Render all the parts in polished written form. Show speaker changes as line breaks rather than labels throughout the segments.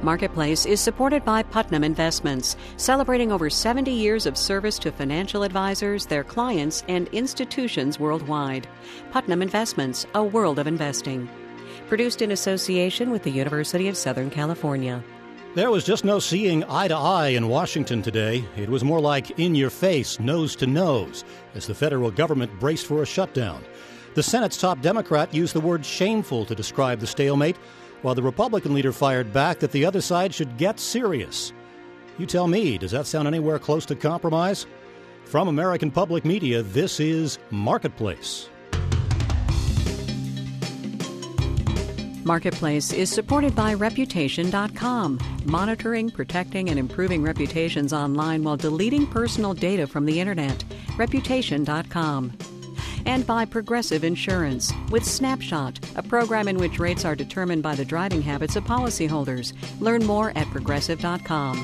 Marketplace is supported by Putnam Investments, celebrating over 70 years of service to financial advisors, their clients, and institutions worldwide. Putnam Investments, a world of investing. Produced in association with the University of Southern California.
There was just no seeing eye to eye in Washington today. It was more like in your face, nose to nose, as the federal government braced for a shutdown. The Senate's top Democrat used the word shameful to describe the stalemate, while the Republican leader fired back that the other side should get serious. You tell me, does that sound anywhere close to compromise? From American Public Media, this is Marketplace.
Marketplace is supported by Reputation.com, monitoring, protecting, and improving reputations online while deleting personal data from the Internet. Reputation.com. And by Progressive Insurance, with Snapshot, a program in which rates are determined by the driving habits of policyholders. Learn more at Progressive.com.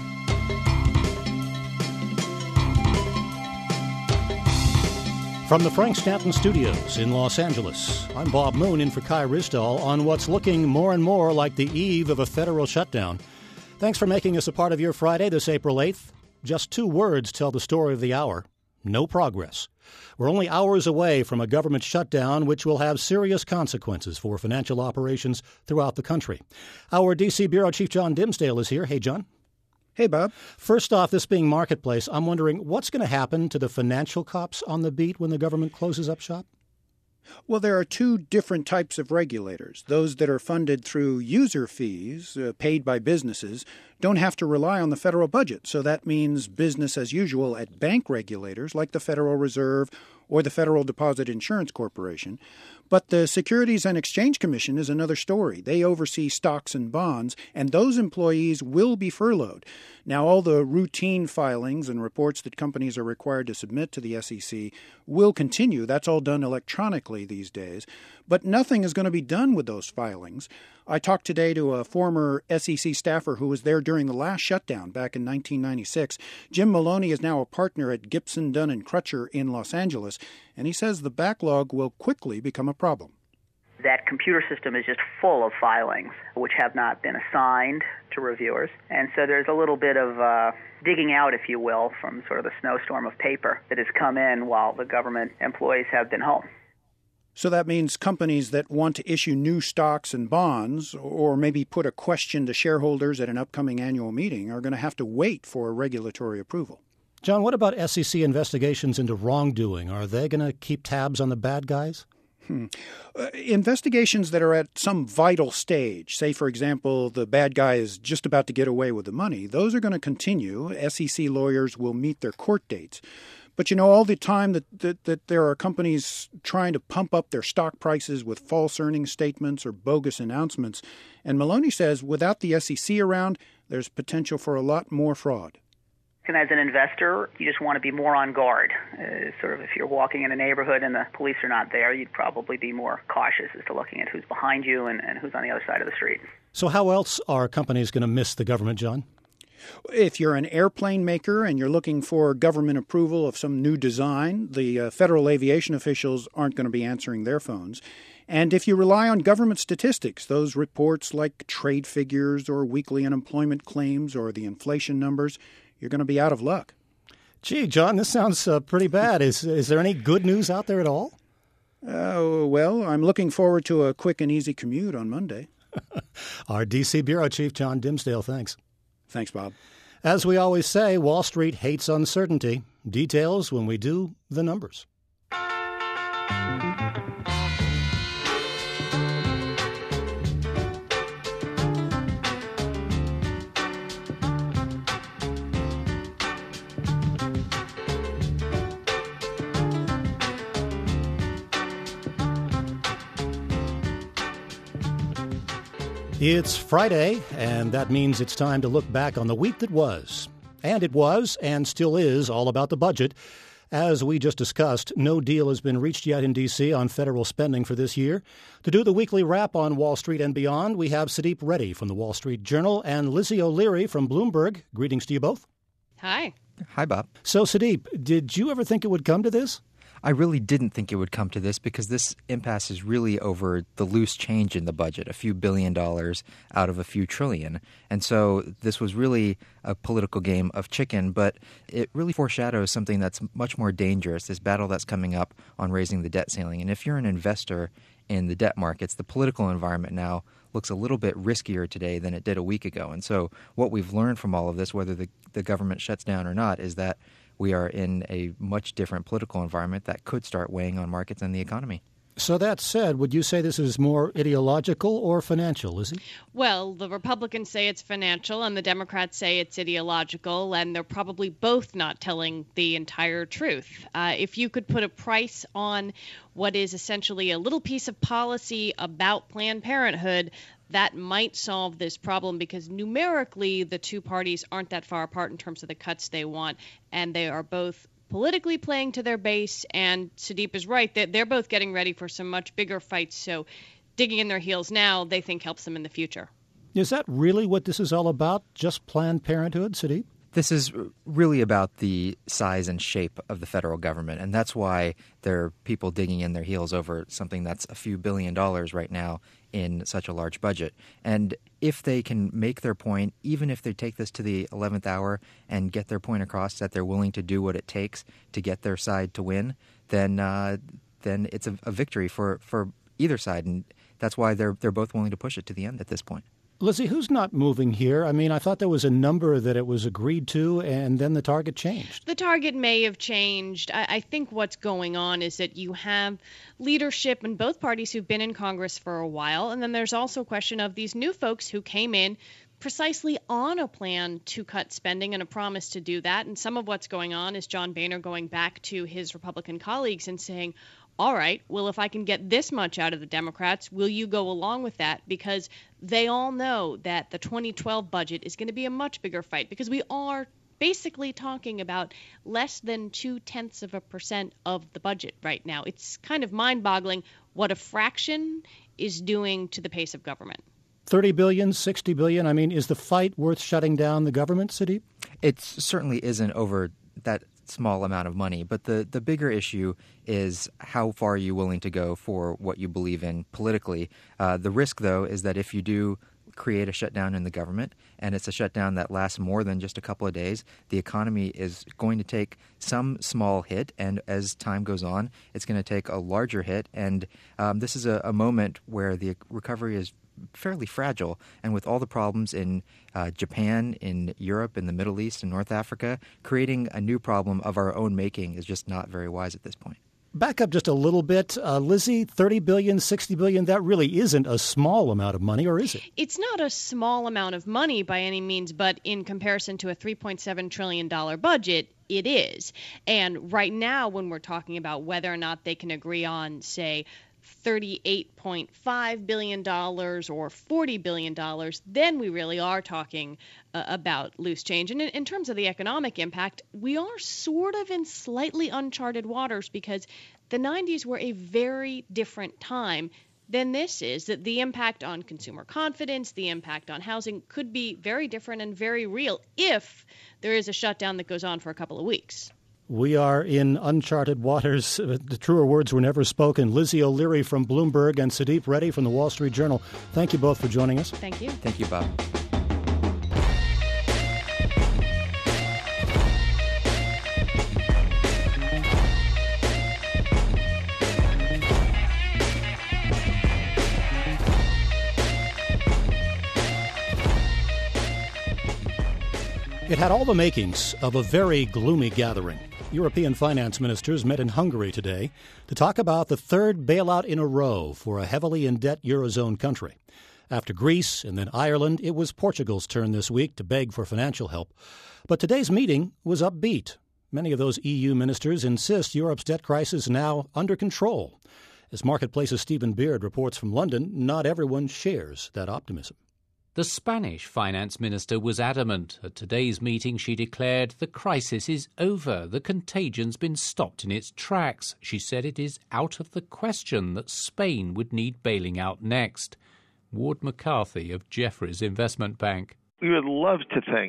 From the Frank Stanton Studios in Los Angeles, I'm Bob Moon in for Kai Ryssdal on what's looking more and more like the eve of a federal shutdown. Thanks for making us a part of your Friday this April 8th. Just 2 words tell the story of the hour. No progress. We're only hours away from a government shutdown which will have serious consequences for financial operations throughout the country. Our D.C. Bureau Chief John Dimsdale is here. Hey, John.
Hey, Bob.
First off, this being Marketplace, I'm wondering what's going to happen to the financial cops on the beat when the government closes up shop?
Well, there are 2 different types of regulators. Those that are funded through user fees paid by businesses don't have to rely on the federal budget. So that means business as usual at bank regulators like the Federal Reserve or the Federal Deposit Insurance Corporation. But the Securities and Exchange Commission is another story. They oversee stocks and bonds, and those employees will be furloughed. Now, all the routine filings and reports that companies are required to submit to the SEC will continue. That's all done electronically these days. But nothing is going to be done with those filings. I talked today to a former SEC staffer who was there during the last shutdown back in 1996. Jim Maloney is now a partner at Gibson, Dunn & Crutcher in Los Angeles, and he says the backlog will quickly become a problem.
That computer system is just full of filings which have not been assigned to reviewers. And so there's a little bit of digging out, if you will, from sort of the snowstorm of paper that has come in while the government employees have been home.
So that means companies that want to issue new stocks and bonds or maybe put a question to shareholders at an upcoming annual meeting are going to have to wait for regulatory approval.
John, what about SEC investigations into wrongdoing? Are they going to keep tabs on the bad guys?
Investigations that are at some vital stage, say, for example, the bad guy is just about to get away with the money, those are going to continue. SEC lawyers will meet their court dates. But, all the time that there are companies trying to pump up their stock prices with false earnings statements or bogus announcements. And Maloney says without the SEC around, there's potential for a lot more fraud.
And as an investor, you just want to be more on guard. Sort of if you're walking in a neighborhood and the police are not there, you'd probably be more cautious as to looking at who's behind you and who's on the other side of the street.
So how else are companies going to miss the government, John?
If you're an airplane maker and you're looking for government approval of some new design, the federal aviation officials aren't going to be answering their phones. And if you rely on government statistics, those reports like trade figures or weekly unemployment claims or the inflation numbers, you're going to be out of luck.
Gee, John, this sounds pretty bad. Is there any good news out there at all?
Well, I'm looking forward to a quick and easy commute on Monday.
Our D.C. Bureau Chief, John Dimsdale, thanks.
Thanks, Bob.
As we always say, Wall Street hates uncertainty. Details when we do the numbers. It's Friday, and that means it's time to look back on the week that was. And it was, and still is, all about the budget. As we just discussed, no deal has been reached yet in D.C. on federal spending for this year. To do the weekly wrap on Wall Street and beyond, we have Sudeep Reddy from the Wall Street Journal and Lizzie O'Leary from Bloomberg. Greetings to you both.
Hi.
Hi, Bob.
So, Sudeep, did you ever think it would come to this?
I really didn't think it would come to this because this impasse is really over the loose change in the budget, a few $1 billion out of a few trillion. And so this was really a political game of chicken, but it really foreshadows something that's much more dangerous, this battle that's coming up on raising the debt ceiling. And if you're an investor in the debt markets, the political environment now looks a little bit riskier today than it did a week ago. And so what we've learned from all of this, whether the government shuts down or not, is that we are in a much different political environment that could start weighing on markets and the economy.
So that said, would you say this is more ideological or financial, Lizzie?
Well, the Republicans say it's financial and the Democrats say it's ideological, and they're probably both not telling the entire truth. If you could put a price on what is essentially a little piece of policy about Planned Parenthood, that might solve this problem because numerically the two parties aren't that far apart in terms of the cuts they want, and they are both politically playing to their base, and Sudeep is right, that they're both getting ready for some much bigger fights, so digging in their heels now they think helps them in the future.
Is that really what this is all about, just Planned Parenthood, Sudeep?
This is really about the size and shape of the federal government, and that's why there are people digging in their heels over something that's a few $1 billion right now in such a large budget. And if they can make their point, even if they take this to the 11th hour and get their point across that they're willing to do what it takes to get their side to win, then it's a victory for either side, and that's why they're both willing to push it to the end at this point.
Lizzie, who's not moving here? I mean, I thought there was a number that it was agreed to, and then the target changed.
The target may have changed. I think what's going on is that you have leadership in both parties who've been in Congress for a while, and then there's also a question of these new folks who came in precisely on a plan to cut spending and a promise to do that. And some of what's going on is John Boehner going back to his Republican colleagues and saying, all right, well, if I can get this much out of the Democrats, will you go along with that? Because they all know that the 2012 budget is going to be a much bigger fight because we are basically talking about less than 0.2% of the budget right now. It's kind of mind-boggling what a fraction is doing to the pace of government.
30 billion, 60 billion. I mean, is the fight worth shutting down the government, Sudeep?
It certainly isn't over that small amount of money. But the bigger issue is how far are you willing to go for what you believe in politically. The risk, though, is that if you do create a shutdown in the government, and it's a shutdown that lasts more than just a couple of days, the economy is going to take some small hit, and as time goes on, it's going to take a larger hit. And this is a moment where the recovery is fairly fragile, and with all the problems in Japan, in Europe, in the Middle East, in North Africa, creating a new problem of our own making is just not very wise at this point.
Back up just a little bit. Lizzie, 30 billion, 60 billion, that really isn't a small amount of money, or is it?
It's not a small amount of money by any means, but in comparison to a $3.7 trillion budget, it is. And right now, when we're talking about whether or not they can agree on, say, $38.5 billion or $40 billion, then we really are talking about loose change. And in terms of the economic impact, we are sort of in slightly uncharted waters because the 90s were a very different time than this is. That the impact on consumer confidence, the impact on housing could be very different and very real if there is a shutdown that goes on for a couple of weeks.
We are in uncharted waters. The truer words were never spoken. Lizzie O'Leary from Bloomberg and Sudeep Reddy from the Wall Street Journal. Thank you both for joining us.
Thank you.
Thank you, Bob.
It had all the makings of a very gloomy gathering. European finance ministers met in Hungary today to talk about the third bailout in a row for a heavily in-debt Eurozone country. After Greece and then Ireland, it was Portugal's turn this week to beg for financial help. But today's meeting was upbeat. Many of those EU ministers insist Europe's debt crisis is now under control. As Marketplace's Stephen Beard reports from London, not everyone shares that optimism.
The Spanish finance minister was adamant. At today's meeting, she declared the crisis is over. The contagion's been stopped in its tracks. She said it is out of the question that Spain would need bailing out next. Ward McCarthy of Jefferies Investment Bank.
We would love to think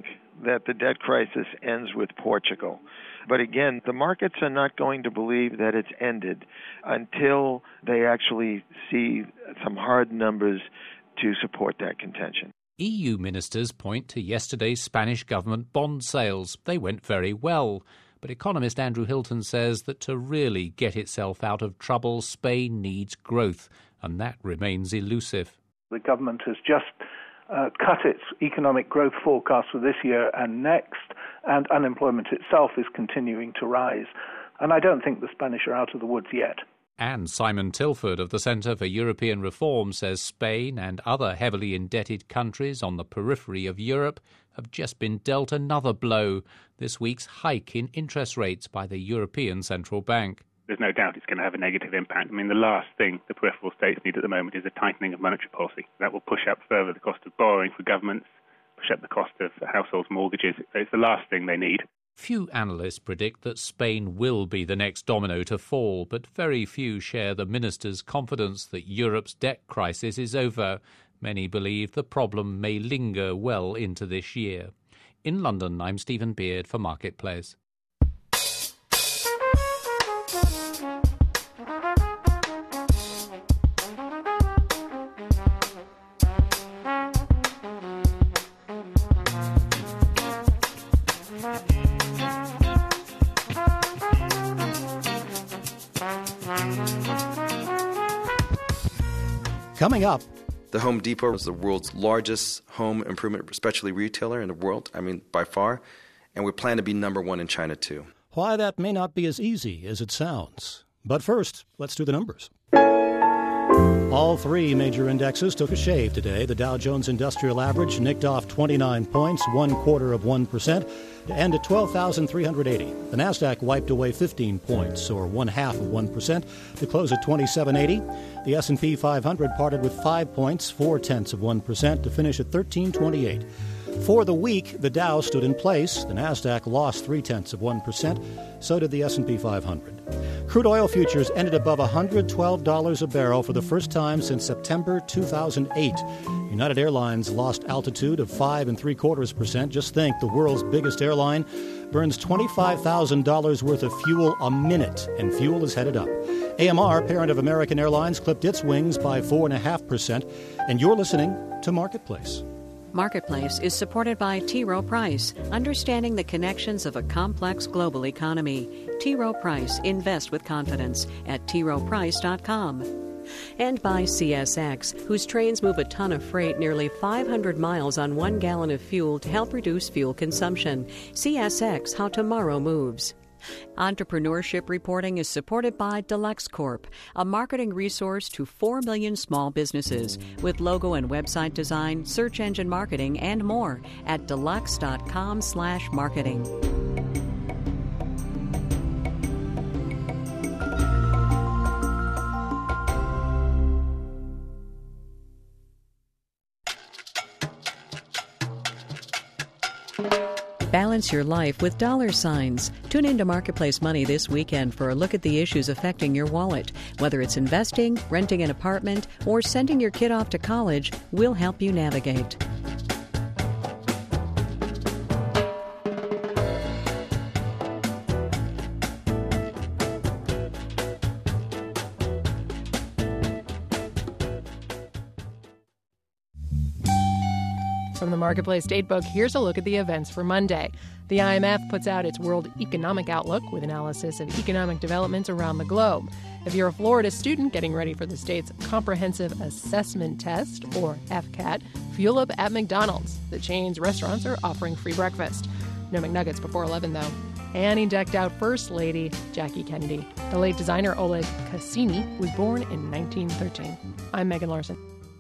that the debt crisis ends with Portugal. But again, the markets are not going to believe that it's ended until they actually see some hard numbers to support that contention.
EU ministers point to yesterday's Spanish government bond sales. They went very well. But economist Andrew Hilton says that to really get itself out of trouble, Spain needs growth, and that remains elusive.
The government has just cut its economic growth forecast for this year and next, and unemployment itself is continuing to rise. And I don't think the Spanish are out of the woods yet.
And Simon Tilford of the Centre for European Reform says Spain and other heavily indebted countries on the periphery of Europe have just been dealt another blow, this week's hike in interest rates by the European Central Bank.
There's no doubt it's going to have a negative impact. I mean, the last thing the peripheral states need at the moment is a tightening of monetary policy. That will push up further the cost of borrowing for governments, push up the cost of households' mortgages. It's the last thing they need.
Few analysts predict that Spain will be the next domino to fall, but very few share the minister's confidence that Europe's debt crisis is over. Many believe the problem may linger well into this year. In London, I'm Stephen Beard for Marketplace.
Coming up,
the Home Depot is the world's largest home improvement specialty retailer in the world, by far, and we plan to be number one in China, too.
Why that may not be as easy as it sounds. But first, let's do the numbers. All three major indexes took a shave today. The Dow Jones Industrial Average nicked off 29 points, 0.25%, to end at 12,380. The Nasdaq wiped away 15 points, or 0.5%, to close at 2780. The S&P 500 parted with 5 points, 0.4%, to finish at 1328. For the week, the Dow stood in place. The Nasdaq lost 0.3%. So did the S&P 500. Crude oil futures ended above $112 a barrel for the first time since September 2008. United Airlines lost altitude of 5.75%. Just think, the world's biggest airline burns $25,000 worth of fuel a minute, and fuel is headed up. AMR, parent of American Airlines, clipped its wings by 4.5%. And you're listening to Marketplace.
Marketplace is supported by T. Rowe Price, understanding the connections of a complex global economy. T. Rowe Price, invest with confidence at troweprice.com. And by CSX, whose trains move a ton of freight nearly 500 miles on 1 gallon of fuel to help reduce fuel consumption. CSX, how tomorrow moves. Entrepreneurship reporting is supported by Deluxe Corp, a marketing resource to 4 million small businesses with logo and website design, search engine marketing, and more at deluxe.com/marketing. Balance your life with dollar signs. Tune into Marketplace Money this weekend for a look at the issues affecting your wallet. Whether it's investing, renting an apartment, or sending your kid off to college, we'll help you navigate.
From the Marketplace Datebook, here's a look at the events for Monday. The IMF puts out its World Economic Outlook with analysis of economic developments around the globe. If you're a Florida student getting ready for the state's Comprehensive Assessment Test, or FCAT, fuel up at McDonald's. The chain's restaurants are offering free breakfast. No McNuggets before 11, though. And he decked out First Lady Jackie Kennedy. The late designer Oleg Cassini was born in 1913. I'm Megan Larson.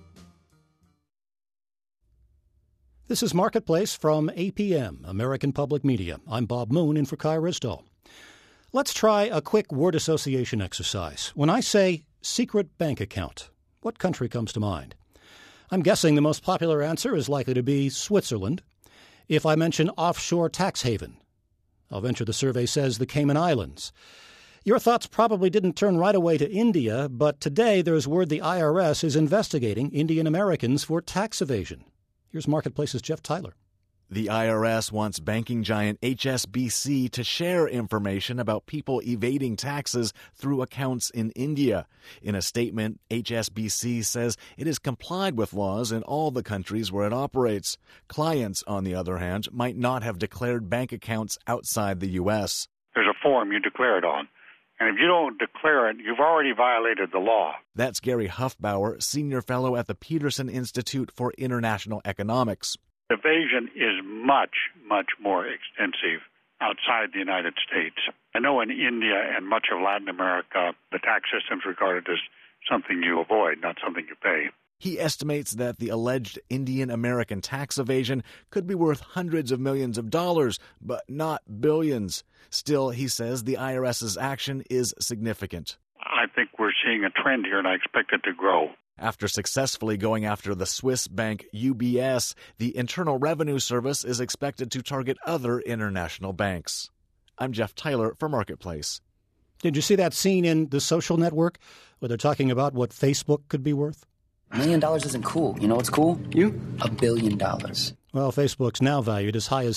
This is Marketplace from APM, American Public Media. I'm Bob Moon in for Kai Risdall. Let's try a quick word association exercise. When I say secret bank account, what country comes to mind? I'm guessing the most popular answer is likely to be Switzerland. If I mention offshore tax haven, I'll venture the survey says the Cayman Islands. Your thoughts probably didn't turn right away to India, but today there's word the IRS is investigating Indian Americans for tax evasion. Here's Marketplace's Jeff Tyler.
The IRS wants banking giant HSBC to share information about people evading taxes through accounts in India. In a statement, HSBC says it has complied with laws in all the countries where it operates. Clients, on the other hand, might not have declared bank accounts outside the U.S.
There's a form you declare it on. And if you don't declare it, you've already violated the law.
That's Gary Huffbauer, senior fellow at the Peterson Institute for International Economics.
Evasion is much, much more extensive outside the United States. I know in India and much of Latin America, the tax system is regarded as something you avoid, not something you pay.
He estimates that the alleged Indian-American tax evasion could be worth hundreds of millions of dollars, but not billions. Still, he says the IRS's action is significant.
I think we're seeing a trend here, and I expect it to grow.
After successfully going after the Swiss bank UBS, the Internal Revenue Service is expected to target other international banks. I'm Jeff Tyler for Marketplace.
Did you see that scene in The Social Network where they're talking about what Facebook could be worth?
$1 million isn't cool. You know what's cool? You? $1 billion.
Well, Facebook's now valued as high as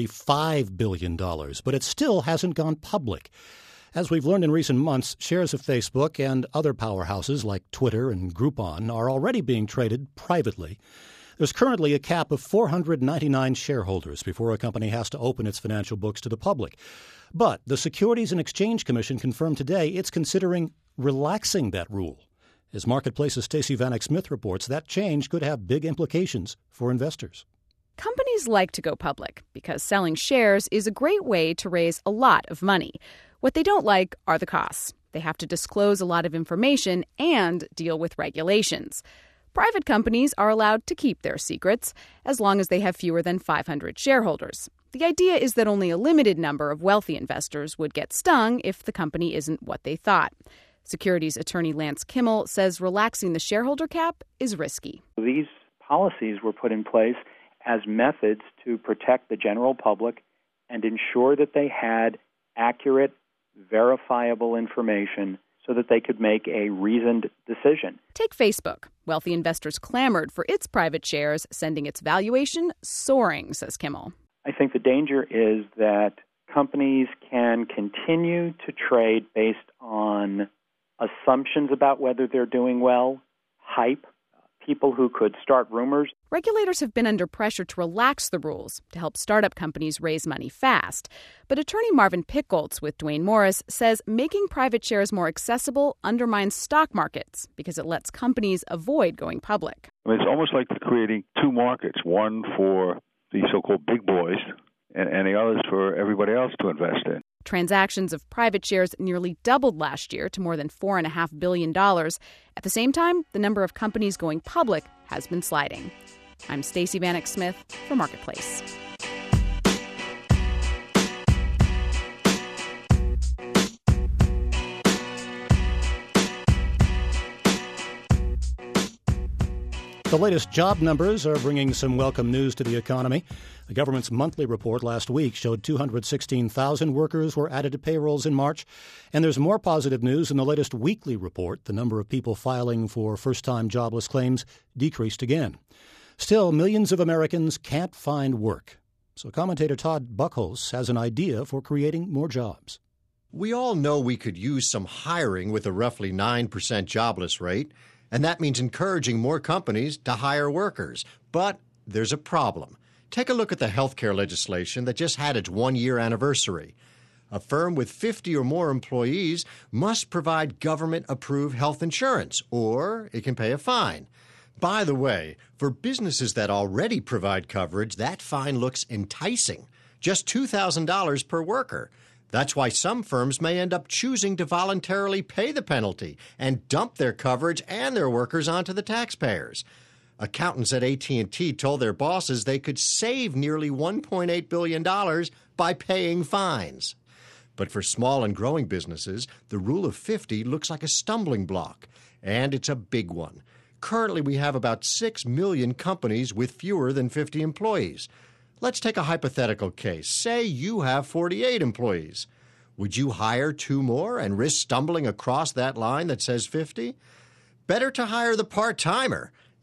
$75 billion, but it still hasn't gone public. As we've learned in recent months, shares of Facebook and other powerhouses like Twitter and Groupon are already being traded privately. There's currently a cap of 499 shareholders before a company has to open its financial books to the public. But the Securities and Exchange Commission confirmed today it's considering relaxing that rule. As Marketplace's Stacey Vanek Smith reports, that change could have big implications for investors.
Companies like to go public because selling shares is a great way to raise a lot of money. What they don't like are the costs. They have to disclose a lot of information and deal with regulations. Private companies are allowed to keep their secrets as long as they have fewer than 500 shareholders. The idea is that only a limited number of wealthy investors would get stung if the company isn't what they thought. Securities attorney Lance Kimmel says relaxing the shareholder cap is risky.
These policies were put in place as methods to protect the general public and ensure that they had accurate, verifiable information so that they could make a reasoned decision.
Take Facebook. Wealthy investors clamored for its private shares, sending its valuation soaring, says Kimmel.
I think the danger is that companies can continue to trade based on assumptions about whether they're doing well, hype, people who could start rumors.
Regulators have been under pressure to relax the rules to help startup companies raise money fast. But attorney Marvin Pickholtz with Duane Morris says making private shares more accessible undermines stock markets because it lets companies avoid going public.
It's almost like creating two markets, one for the so-called big boys and the others for everybody else to invest in.
Transactions of private shares nearly doubled last year to more than $4.5 billion. At the same time, the number of companies going public has been sliding. I'm Stacey Vanek Smith for Marketplace.
The latest job numbers are bringing some welcome news to the economy. The government's monthly report last week showed 216,000 workers were added to payrolls in March. And there's more positive news in the latest weekly report. The number of people filing for first-time jobless claims decreased again. Still, millions of Americans can't find work. So commentator Todd Buchholz has an idea for creating more jobs.
We all know we could use some hiring with a roughly 9% jobless rate. And that means encouraging more companies to hire workers. But there's a problem. Take a look at the healthcare legislation that just had its one-year anniversary. A firm with 50 or more employees must provide government-approved health insurance, or it can pay a fine. By the way, for businesses that already provide coverage, that fine looks enticing. Just $2,000 per worker. That's why some firms may end up choosing to voluntarily pay the penalty and dump their coverage and their workers onto the taxpayers. Accountants at AT&T told their bosses they could save nearly $1.8 billion by paying fines. But for small and growing businesses, the rule of 50 looks like a stumbling block, and it's a big one. Currently, we have about 6 million companies with fewer than 50 employees. Let's take a hypothetical case. Say you have 48 employees. Would you hire 2 more and risk stumbling across that line that says 50? Better to hire the part-timer.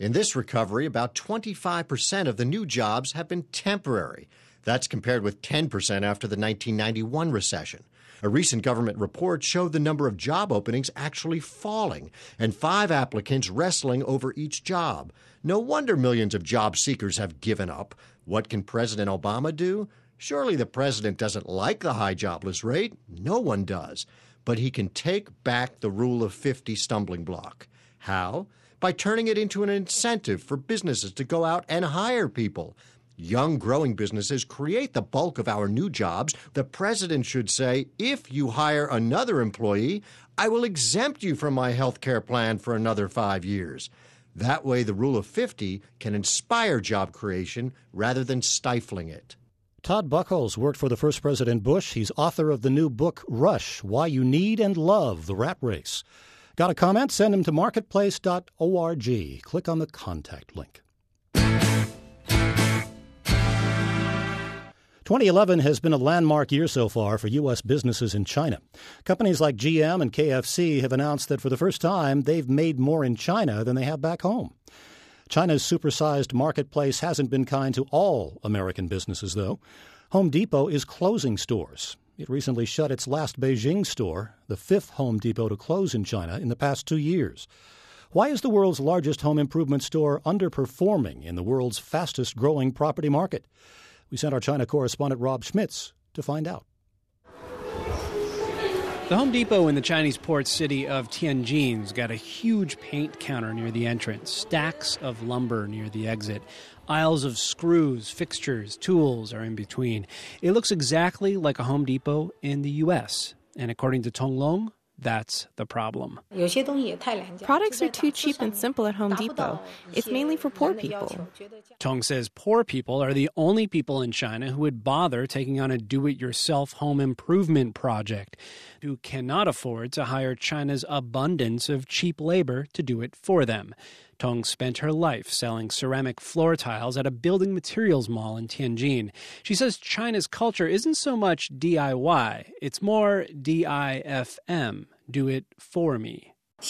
In this recovery, about 25% of the new jobs have been temporary. That's compared with 10% after the 1991 recession. A recent government report showed the number of job openings actually falling and 5 applicants wrestling over each job. No wonder millions of job seekers have given up. What can President Obama do? Surely the president doesn't like the high jobless rate. No one does. But he can take back the Rule of 50 stumbling block. How? By turning it into an incentive for businesses to go out and hire people. Young, growing businesses create the bulk of our new jobs. The president should say, if you hire another employee, I will exempt you from my health care plan for another 5 years. That way, the Rule of 50 can inspire job creation rather than stifling it.
Todd Buchholz worked for the first President Bush. He's author of the new book, Rush, Why You Need and Love the Rat Race. Got a comment? Send them to marketplace.org. Click on the contact link. 2011 has been a landmark year so far for U.S. businesses in China. Companies like GM and KFC have announced that for the first time, they've made more in China than they have back home. China's supersized marketplace hasn't been kind to all American businesses, though. Home Depot is closing stores. It recently shut its last Beijing store, the 5th Home Depot to close in China in the past 2 years. Why is the world's largest home improvement store underperforming in the world's fastest-growing property market? We sent our China correspondent Rob Schmitz to find out.
The Home Depot in the Chinese port city of Tianjin's got a huge paint counter near the entrance, stacks of lumber near the exit. Aisles of screws, fixtures, tools are in between. It looks exactly like a Home Depot in the U.S. And according to Tong Long, that's the problem.
Products are too cheap and simple at Home Depot. It's mainly for poor people.
Tong says poor people are the only people in China who would bother taking on a do-it-yourself home improvement project, who cannot afford to hire China's abundance of cheap labor to do it for them. Tong spent her life selling ceramic floor tiles at a building materials mall in Tianjin. She says China's culture isn't so much DIY, it's more DIFM, do it for me.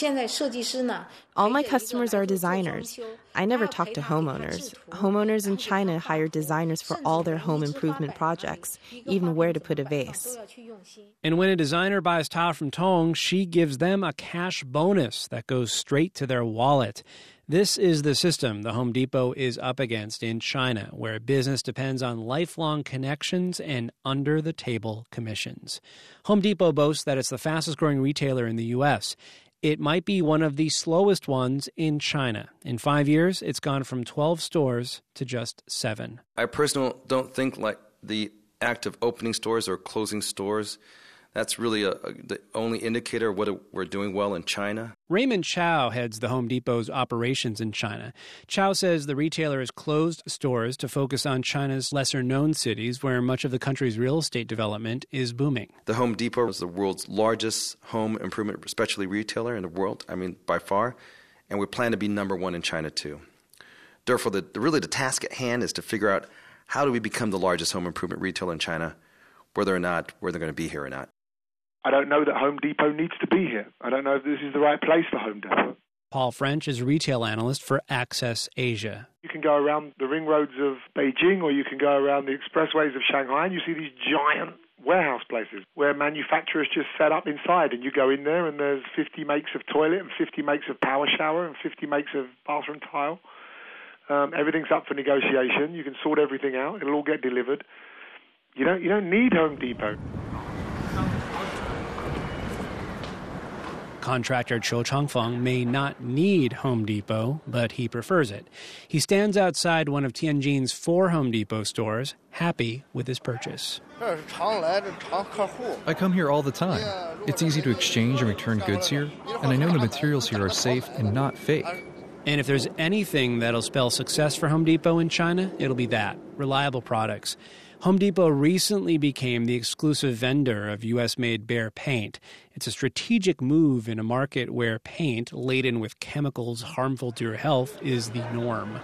All my customers are designers. I never talk to homeowners. Homeowners in China hire designers for all their home improvement projects, even where to put a vase.
And when a designer buys tile from Tong, she gives them a cash bonus that goes straight to their wallet. This is the system the Home Depot is up against in China, where business depends on lifelong connections and under-the-table commissions. Home Depot boasts that it's the fastest-growing retailer in the U.S. It might be one of the slowest ones in China. In 5 years, it's gone from 12 stores to just 7.
I personally don't think like the act of opening stores or closing stores, that's really the only indicator of whether we're doing well in China.
Raymond Chow heads the Home Depot's operations in China. Chow says the retailer has closed stores to focus on China's lesser-known cities where much of the country's real estate development is booming.
The Home Depot is the world's largest home improvement specialty retailer in the world, by far, and we plan to be number 1 in China, too. Therefore, the task at hand is to figure out how do we become the largest home improvement retailer in China, whether they're going to be here or not.
I don't know that Home Depot needs to be here. I don't know if this is the right place for Home Depot.
Paul French is a retail analyst for Access Asia.
You can go around the ring roads of Beijing or you can go around the expressways of Shanghai and you see these giant warehouse places where manufacturers just set up inside, and you go in there and there's 50 makes of toilet and 50 makes of power shower and 50 makes of bathroom tile. Everything's up for negotiation. You can sort everything out. It'll all get delivered. You don't need Home Depot.
Contractor Cho Changfeng may not need Home Depot, but he prefers it. He stands outside one of Tianjin's 4 Home Depot stores, happy with his purchase.
I come here all the time. It's easy to exchange and return goods here, and I know the materials here are safe and not fake.
And if there's anything that'll spell success for Home Depot in China, it'll be that, reliable products. Home Depot recently became the exclusive vendor of U.S.-made Behr paint. It's a strategic move in a market where paint, laden with chemicals harmful to your health, is the norm.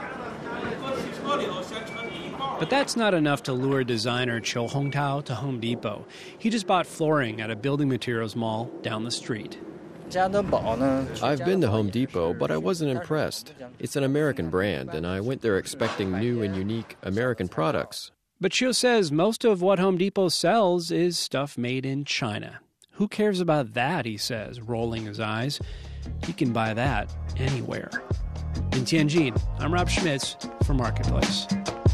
But that's not enough to lure designer Qiu Hongtao to Home Depot. He just bought flooring at a building materials mall down the street.
I've been to Home Depot, but I wasn't impressed. It's an American brand, and I went there expecting new and unique American products.
But Chiu says most of what Home Depot sells is stuff made in China. Who cares about that, he says, rolling his eyes. He can buy that anywhere. In Tianjin, I'm Rob Schmitz for Marketplace.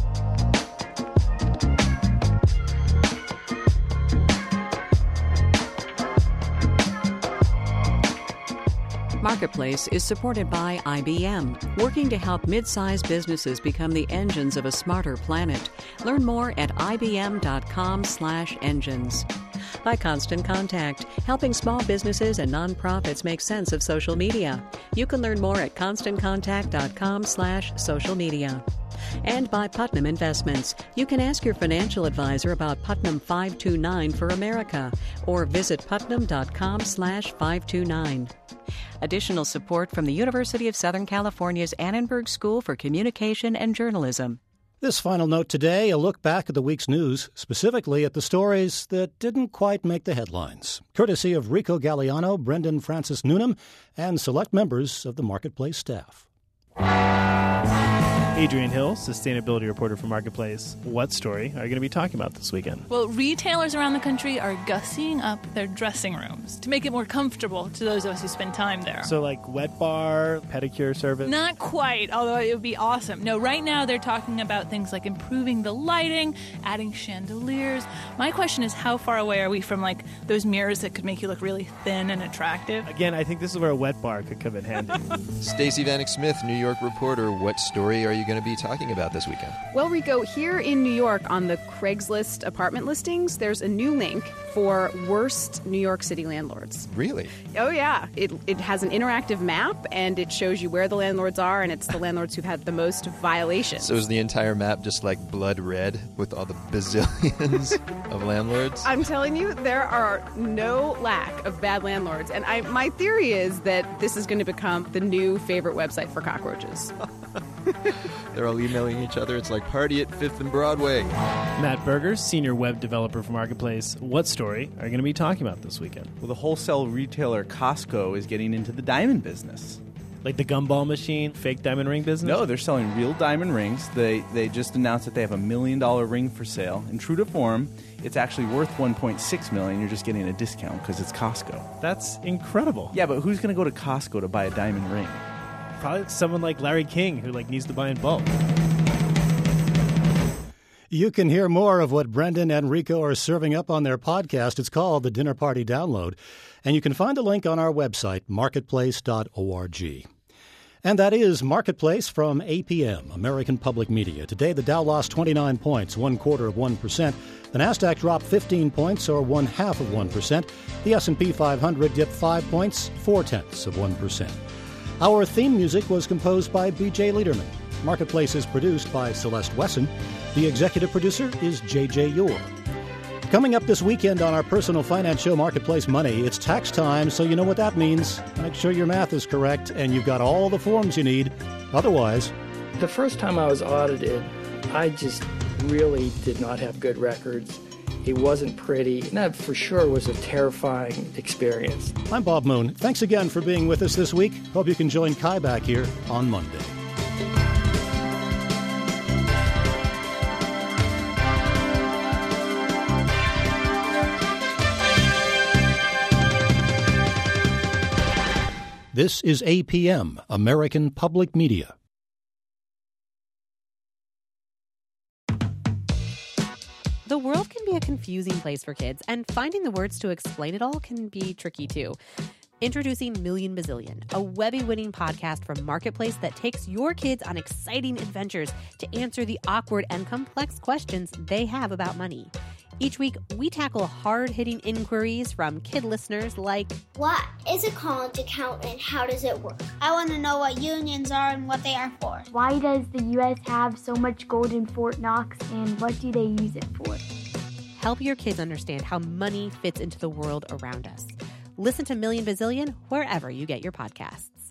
Marketplace is supported by IBM, working to help mid-sized businesses become the engines of a smarter planet. Learn more at ibm.com/engines. By Constant Contact, helping small businesses and nonprofits make sense of social media. You can learn more at constantcontact.com/social media. And by Putnam Investments. You can ask your financial advisor about Putnam 529 for America or visit putnam.com/529. Additional support from the University of Southern California's Annenberg School for Communication and Journalism.
This final note today, a look back at the week's news, specifically at the stories that didn't quite make the headlines, courtesy of Rico Galliano, Brendan Francis Noonan, and select members of the Marketplace staff.
Adrian Hill, sustainability reporter for Marketplace. What story are you going to be talking about this weekend?
Well, retailers around the country are gussying up their dressing rooms to make it more comfortable to those of us who spend time there.
So like wet bar, pedicure service?
Not quite, although it would be awesome. No, right now they're talking about things like improving the lighting, adding chandeliers. My question is, how far away are we from like those mirrors that could make you look really thin and attractive?
Again, I think this is where a wet bar could come in handy.
Stacey Vanek Smith, New York reporter. What story are you going to be talking about this weekend?
Well, Rico, here in New York on the Craigslist apartment listings, there's a new link for worst New York City landlords.
Really?
Oh, yeah. It has an interactive map, and it shows you where the landlords are, and it's the landlords who've had the most violations.
So is the entire map just like blood red with all the bazillions of landlords?
I'm telling you, there are no lack of bad landlords, and my theory is that this is going to become the new favorite website for cockroaches.
They're all emailing each other. It's like party at 5th and Broadway.
Matt Berger, senior web developer for Marketplace. What story are you going to be talking about this weekend?
Well, the wholesale retailer Costco is getting into the diamond business.
Like the gumball machine, fake diamond ring business?
No, they're selling real diamond rings. They just announced that they have $1 million ring for sale. And true to form, it's actually worth $1.6 million. You're just getting a discount because it's Costco.
That's incredible.
Yeah, but who's going to go to Costco to buy a diamond ring?
Probably someone like Larry King who needs to buy in bulk.
You can hear more of what Brendan and Rico are serving up on their podcast. It's called The Dinner Party Download. And you can find a link on our website, marketplace.org. And that is Marketplace from APM, American Public Media. Today, the Dow lost 29 points, 0.25%. The Nasdaq dropped 15 points, or 0.5%. The S&P 500 dipped 5 points, 0.4%. Our theme music was composed by B.J. Liederman. Marketplace is produced by Celeste Wesson. The executive producer is J.J. Yore. Coming up this weekend on our personal finance show, Marketplace Money, it's tax time, so you know what that means. Make sure your math is correct and you've got all the forms you need. Otherwise...
The first time I was audited, I just really did not have good records. It wasn't pretty, and that for sure was a terrifying experience.
I'm Bob Moon. Thanks again for being with us this week. Hope you can join Kai back here on Monday. This is APM, American Public Media.
The world can be a confusing place for kids, and finding the words to explain it all can be tricky too. Introducing Million Bazillion, a Webby-winning podcast from Marketplace that takes your kids on exciting adventures to answer the awkward and complex questions they have about money. Each week, we tackle hard-hitting inquiries from kid listeners like,
what is a college account and how does it work? I want to know what unions are and what they are for.
Why does the U.S. have so much gold in Fort Knox and what do they use it for?
Help your kids understand how money fits into the world around us. Listen to Million Bazillion wherever you get your podcasts.